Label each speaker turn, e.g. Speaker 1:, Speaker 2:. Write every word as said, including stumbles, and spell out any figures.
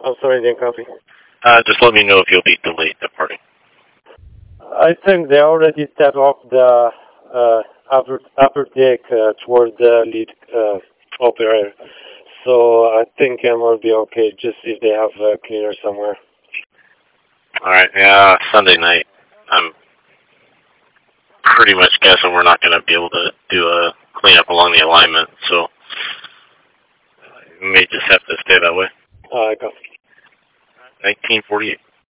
Speaker 1: I'm sorry, I didn't copy.
Speaker 2: Uh, just let me know if you'll be delayed departing.
Speaker 1: I think they already stepped off the uh, upper, upper deck uh, toward the lead uh, operator. So I think I will be okay, just if they have a cleaner somewhere.
Speaker 2: Alright, yeah, Sunday night. I'm pretty much guessing we're not going to be able to do a cleanup along the alignment, so we may just have to stay that way.
Speaker 1: Uh, I got
Speaker 2: nineteen forty-eight.